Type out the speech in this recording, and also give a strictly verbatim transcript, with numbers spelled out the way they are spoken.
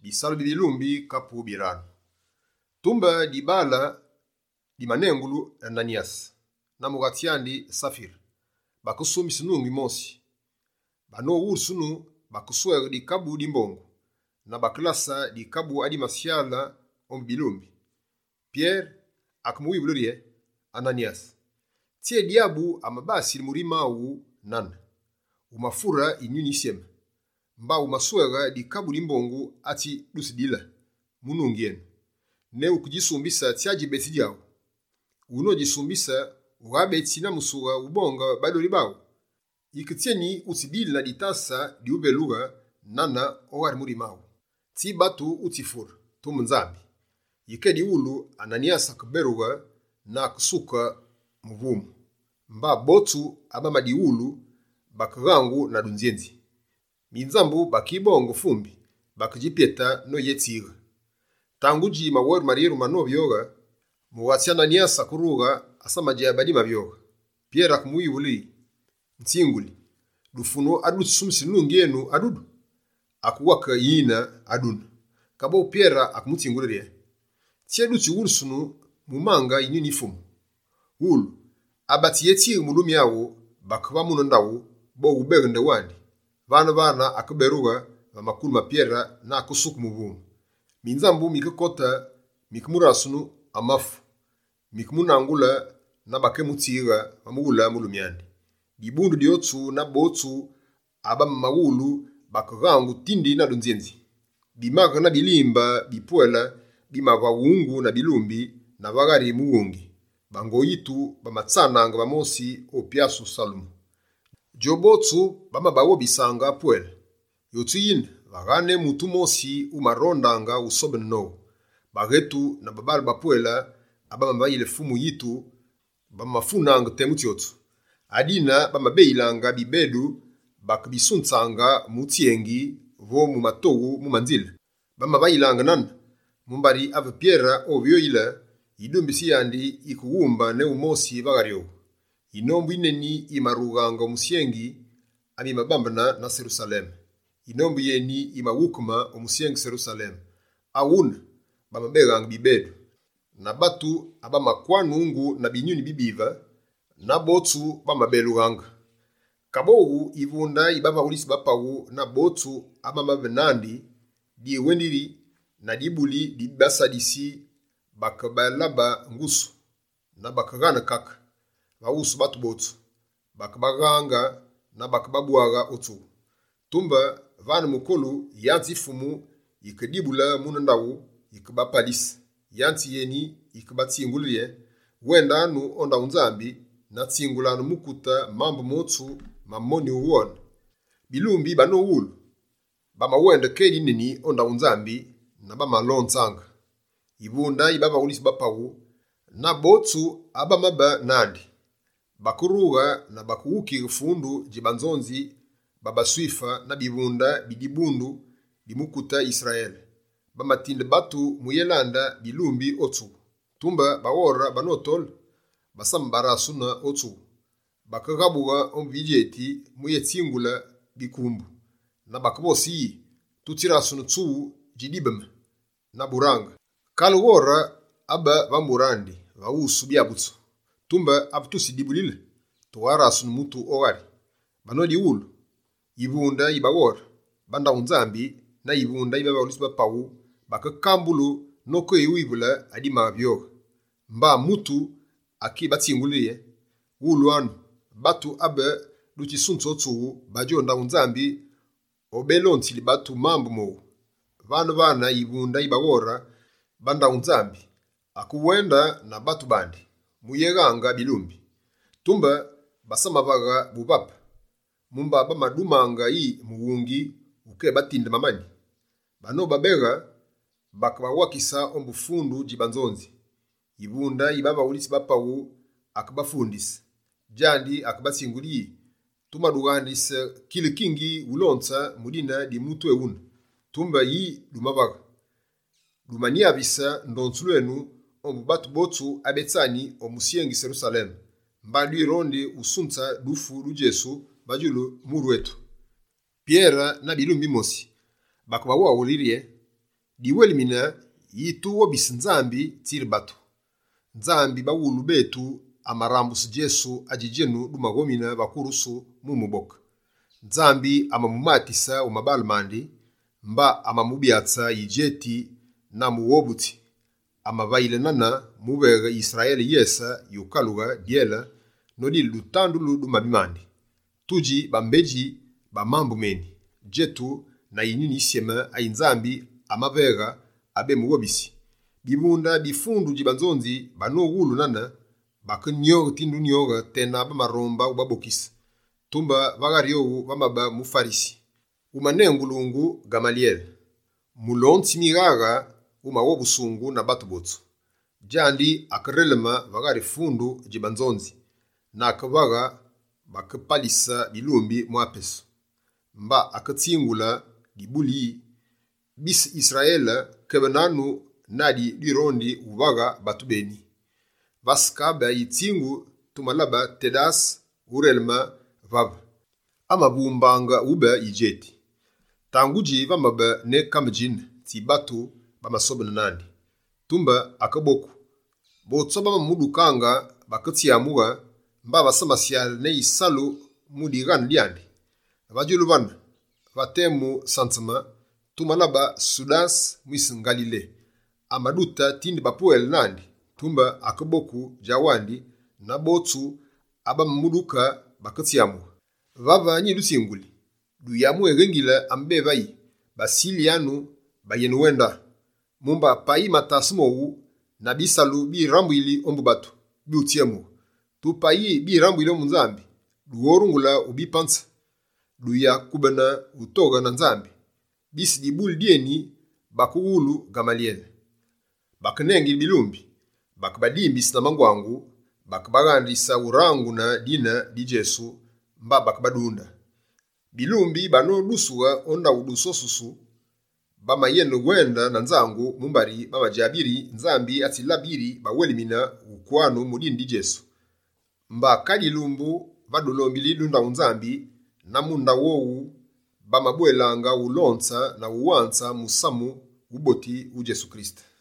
Bisalo bilumbi kapu birano. Tumba di bala di manengulu Ananias. Na mugatiandi Safir. Bakusumi sunungi mosi. Bano ursunu bakuswega di kabu di mbongo. Na baklasa di kabu adi masiala om bilumbi. Pierre akumuwi blurie Ananias. Tie diabu amabasi murima u nana. Umafura inyuni siem. Mba umaswega di kabu di mbongo ati lusidila. Munungien. Ne ukujisumbisa tiaji beti diao. Uno jisumbisa ugabe tina musuga ubonga badoli bao. Ikitieni utidila di tasa di ubeluga nana owar murimao. Ti batu utifur tumunzambi. Yikedi ulu Ananias akberuga na kusuka muvumu. Mba botu abama di ulu bakagangu na dunzienzi. Minzambu bakibongo fumbi bakajipieta no yetiga. Tanguji mawaru marieru manobyoga muwatsi Ananias akuruga asama jabadi mabyoga. Pierre akumuyi uli ntinguli dufuno adu sumsi nungenu adudu akuwaka yina aduna. Kabo Pierre akumutingulire. Tiedu ti ursunu mumanga inyuni fumu. Ulu abati yeti mulumi yawo bakwa munondawo bo ubegende wandi. Vana vana akuberuga vamakulu mapiera na akusuku muvumu. Minzambu mikakota mikmurasunu amafu. Mikmunangula na bakemutiga mamula mulumiandi. Bibundu diotu na botu aba mawulu bakagangu tindi na dunzienzi. Bimaga na bilimba bipuela bimava ungu na bilumbi na vagari muungi. Bango yitu bamatsananga bamosi opiasu salumu. Jobotu bama bawo bisanga puel. Yotuyin vagane mutu mosi umarondanga usobe no. Bagetu na babal bapuela abama bayile fumu yitu bama funanga temuti yotu. Adina bama beilanga bibedu bakbisuntsanga mutiengi vo mumatogu mumanzile. Bama bayilanga nana. Mumbari ave Pierre ovyo ila idumbisi yandi ikuwumba ne umosi vagario. Inombu ineni imaruganga musiengi ami mabambana na Jerusalem. Inombu yeni imawukuma omusiengi Jerusalem. Awun bamabegang bibedu. Na batu abama kwanungu na binyuni bibiva na botu bamabeluganga. Kabogu ivunda ibaba ulisi bapawu na botu abama benandi di wendiri na dibuli di basadisi bakabalaba ngusu na bakagana kaka bausu batu botu bakabaganga na bakababuaga otu. Tumba vana mukolu yanti fumu ikadibula munandawu ikabapalis yanti yeni ikabatingulye wenda anu onda unzambi na tingulanu mukuta mambo motu mamoni uwon. Bilumbi bano ulu bama wenda kedi nini onda unzambi na bama lontsanga. Ibunda ibaba ulisi bapawu na botu abama ba nandi. Bakuruga na bakuuki fundu jibanzonzi baba swifa na bibunda bidibundu bimukuta Israel. Bama tinde batu muyelanda bilumbi otu. Tumba bawora banotol basambara suna otu. Bakagabuga omvijeti muyetingula bikumbu. Na bakabosi tutira sunu tsu jidibem na buranga. Kaluwora aba vamurandi vausu biabutsu. Tumba abtusi dibulile tuwara sunu mutu owari. Banodi ulu ibunda ibawora banda unzambi na ibunda ibaba ulisi bapawu bakakambulu noko iwibula adima vyoga. Mba mutu aki batingulie ulu anu batu abe luchi sunto tu bajonda unzambi obelonti li batu mambu mo. Vana vana ibunda ibawora banda unzambi akuwenda na batu bandi muyeganga bilumbi. Tumba basama vaga bubapa mumba bamadumanga i muungi uke batinde mamani. Bano babega bakawakisa ombufundu jibanzonzi. Ibunda ibaba ulisi bapawu akabafundis. Jandi akabatsinguli tumadugandis kile kingi ulonsa mudina di mutu eun. Tumba yi dumabaga. Dumania bisa ndonsulenu ombu batu botu abetsani omusiengi Jerusalem. Mbadu ironde usunta dufu lujesu bajulu muru wetu. Pierre na bilumbi mosi. Bakabawa ulirie diwelimina yitu wobisi nzambi tiri batu. Nzambi bawulu betu amarambusi Jesu ajijenu dumagomina bakurusu mumuboka. Nzambi amamumatisa umabalmandi mba amamubiatsa yijeti na muwobuti. Amavailenana mubega Israeli yesa yukaluga diela nodi lutandu ludu mabimandi. Tuji bambeji bamambu meni. Jetu na inini siema ay nzambi amavega abe muwobisi. Bibunda bifundu jibanzonzi bano wulu nana baka nyoga tindu nyoga tena bamaromba ubabokisa. Tumba vagario vamaba mufarisi. Umanengulungu Gamaliel. Mulonti miraga uma wobusungu na batubotsu. Jandi akarelema vagari fundu jibanzonzi. Na akavaga bakapalisa bilumbi mwapesu. Mba akatsingula dibuli bis Israela kebenanu nadi dirondi uvaga batubeni. Vaskaba yitsingu tumalaba tedas urelma vav. Amabumbanga ube yijeti. Tanguji vamaba ne kamjin ti batu bamasobena nandi. Tumba akaboku. Botsoba mamudukanga bakatiamuga mba basamasial ne isalu mudigan liandi. Vajuluvan vatemu santama tumalaba Sudas mwisi Galile. Amaduta tindi bapuel nandi. Tumba akaboku jawandi na botu abamuduka bakatiamu. Vava nyi dusinguli. Duyamu egengila ambe vai. Basilianu bayenuenda. Mumba pai matasumowu na bisalu bi rambwili ombubatu. Bi utiemu. Tu pai bi rambwili omunzambi. Duorungula ubipansa. Duya kubena utoga na nzambi. Bisi dibuli dieni bakuwulu Gamaliel. Bakanengi bilumbi. Bakabadimbisi na mangwangu. Bakabagandisa urangu na dina di Jesu mba bakabadunda. Bilumbi bano dusuwa onda udusosusu. Bama yenu wenda na nzangu mumbari bama jabiri nzambi atilabiri bawelimina ukwano mudini di Jesu. Mba kadilumbu vadulombi dunda unzambi na munda wowu bama buelanga ulonsa na uwansa musamu uboti u Jesu Kristo.